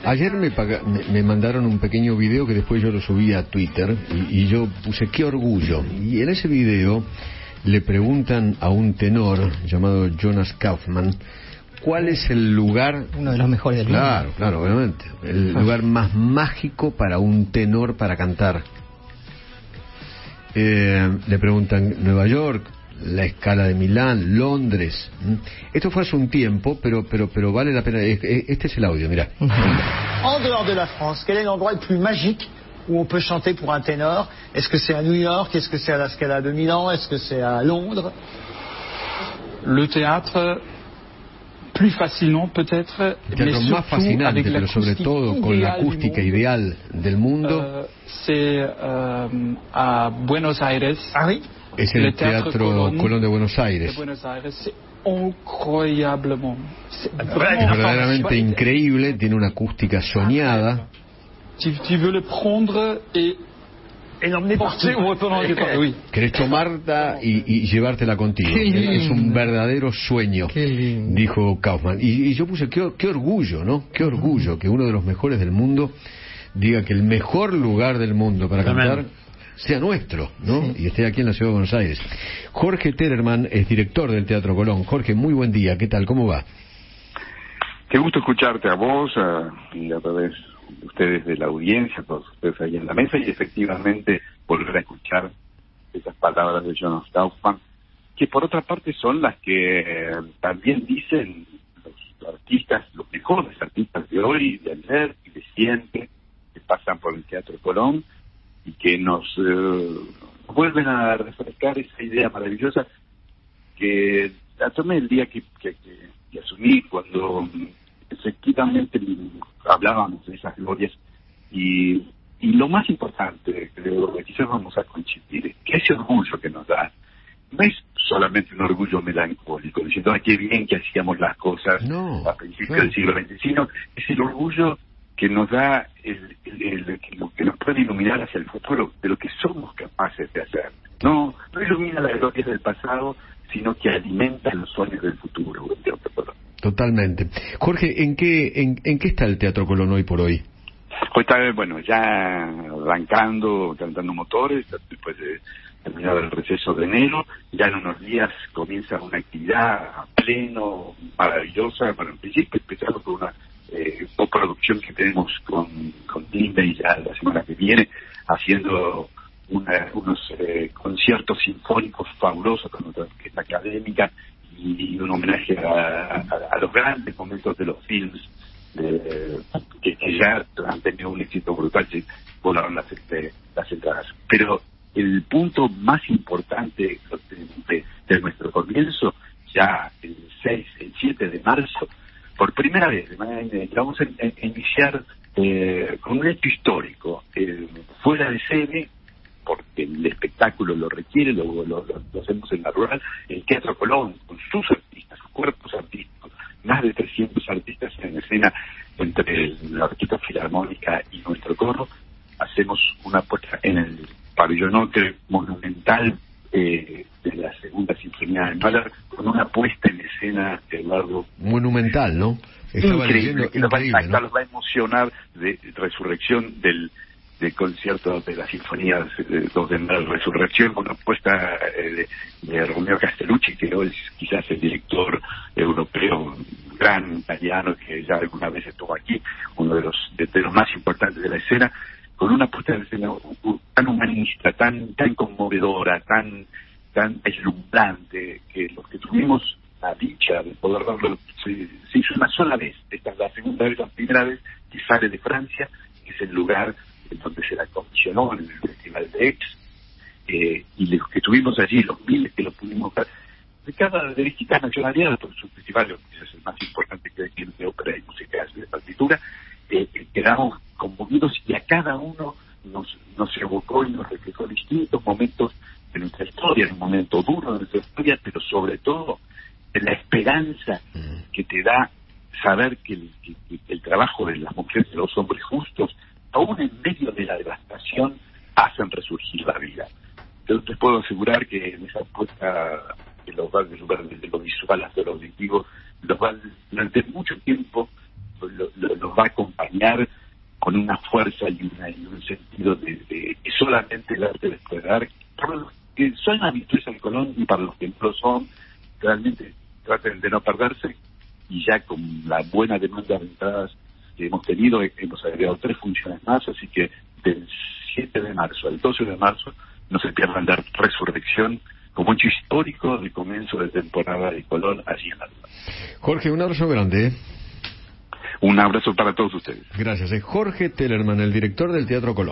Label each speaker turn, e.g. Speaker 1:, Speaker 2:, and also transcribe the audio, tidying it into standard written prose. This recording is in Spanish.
Speaker 1: Ayer me mandaron un pequeño video que después yo lo subí a Twitter y yo puse qué orgullo. Y en ese video le preguntan a un tenor llamado Jonas Kaufmann cuál es el lugar...
Speaker 2: Uno de los mejores del mundo.
Speaker 1: Claro, obviamente. El lugar más mágico para un tenor para cantar. Le preguntan Nueva York, la Scala de Milán, Londres. Esto fue hace un tiempo, pero vale la pena. Este es el audio, mira.
Speaker 3: En dehors de la France, quel est l'endroit le plus magique où on peut chanter pour un ténor? Est-ce que c'est à New York? Est-ce que c'est à la Scala de Milan? Est-ce que c'est à Londres?
Speaker 4: Le théâtre, plus facilement peut-être,
Speaker 1: el teatro más fascinante, pero sobre todo con la acústica ideal del mundo,
Speaker 4: c'est à Buenos Aires.
Speaker 3: Ah oui?
Speaker 1: Es el Teatro Colón de Buenos Aires.
Speaker 4: C'est incroyablement.
Speaker 1: Es verdaderamente increíble, tiene una acústica soñada.
Speaker 4: Tu veux le prendre et
Speaker 3: l'emmener partout.
Speaker 4: Oui.
Speaker 1: Querés tomarla y llevártela contigo. Es un verdadero sueño, dijo Kaufmann. Y yo puse, qué orgullo, ¿no? Qué orgullo que uno de los mejores del mundo diga que el mejor lugar del mundo para cantar sea nuestro, ¿no? Sí. Y esté aquí en la ciudad de Buenos Aires. Jorge Tererman es director del Teatro Colón. Jorge, muy buen día. ¿Qué tal? ¿Cómo va?
Speaker 5: Qué gusto escucharte a vos y a través de ustedes de la audiencia, todos ustedes ahí en la mesa, y efectivamente volver a escuchar esas palabras de Jonas Kaufmann, que por otra parte son las que también dicen los artistas, los mejores artistas de hoy, de ayer y de siempre, que pasan por el Teatro Colón, y que nos vuelven a refrescar esa idea maravillosa que la tomé el día que asumí, cuando efectivamente hablábamos de esas glorias, y lo más importante, creo que quizás vamos a coincidir, es que ese orgullo que nos da no es solamente un orgullo melancólico, diciendo, ay, qué bien que hacíamos las cosas a principios del siglo XX, sino es el orgullo que nos da que nos puede iluminar hacia el futuro de lo que somos capaces de hacer. No ilumina las glorias del pasado, sino que alimenta los sueños del futuro.
Speaker 1: Totalmente. Jorge, ¿en qué está el Teatro Colón hoy por hoy?
Speaker 5: Pues está, bueno, ya arrancando, calentando motores, después de terminar el receso de enero, ya en unos días comienza una actividad a pleno, maravillosa. Bueno, en principio empezamos con una coproducción que tenemos con Disney ya la semana que viene, haciendo unos conciertos sinfónicos fabulosos con nuestra orquesta académica y un homenaje a los grandes momentos de los films que ya han tenido un éxito brutal, se volaron las entradas. Pero el punto más importante de nuestro comienzo, ya el 7 de marzo, por primera vez, vamos a iniciar con un hecho histórico, fuera de sede, porque el espectáculo lo requiere, lo hacemos en la rural, el Teatro Colón, con sus artistas, sus cuerpos artísticos, más de 300 artistas en escena, entre la Orquesta Filarmónica y nuestro coro. Hacemos una puesta en el pabellonote monumental de la Segunda Sinfonía de Mahler, con una puesta en escena, Eduardo,
Speaker 1: monumental, ¿no? Estaba
Speaker 5: increíble,
Speaker 1: leyendo, increíble, ¿no?
Speaker 5: Los va a emocionar, de resurrección del concierto de las sinfonías de Mahler, Resurrección, con una puesta de Romeo Castellucci, que hoy es quizás el director europeo, gran italiano, que ya alguna vez estuvo aquí, uno de los más importantes de la escena, con una puesta de escena tan humanista, tan conmovedora, tan deslumbrante, que los que tuvimos la dicha de poder verlo se hizo una sola vez. Esta es la segunda vez, la primera vez que sale de Francia, que es el lugar en donde se la comisionó en el Festival de Aix, y los que tuvimos allí, los miles que lo pudimos ver, de distintas nacionalidades, por su festival, que es el más importante que tiene de ópera y música de partitura, quedamos conmovidos, y a cada uno nos evocó y nos reflejó distintos momentos de nuestra historia, un momento duro de nuestra historia, pero sobre todo de la esperanza que te da saber que el trabajo de las mujeres y de los hombres justos, aún en medio de la devastación, hacen resurgir la vida. Yo te puedo asegurar que en esa apuesta que los va desde lo visual hasta lo auditivo, durante mucho tiempo los va a acompañar con una fuerza y un sentido de que solamente el arte les puede dar. Para los que son habituales al Colón y para los que no lo son, realmente traten de no perderse, y ya con la buena demanda de entradas que hemos tenido, hemos agregado 3 funciones más, así que del 7 de marzo al 12 de marzo no se pierdan la Resurrección como hecho histórico de comienzo de temporada de Colón allí en la Luna.
Speaker 1: Jorge, un abrazo grande.
Speaker 5: Un abrazo para todos ustedes.
Speaker 1: Gracias. Jorge Tellerman, el director del Teatro Colón.